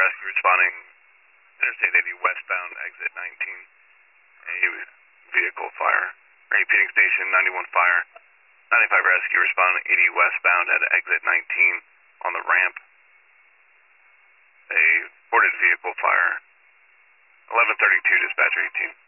rescue responding Interstate 80 westbound, exit 19. A vehicle fire. Repeating station 91 fire. 95 rescue responding 80 westbound at exit 19 on the ramp. A boarded vehicle fire. 1132 dispatcher 18.